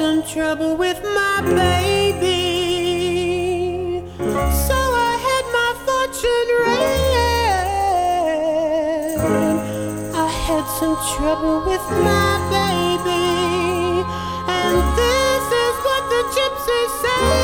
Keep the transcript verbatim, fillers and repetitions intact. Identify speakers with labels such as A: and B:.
A: some trouble with my baby, so I had my fortune read. I had some trouble with my baby, and this is what the gypsies say.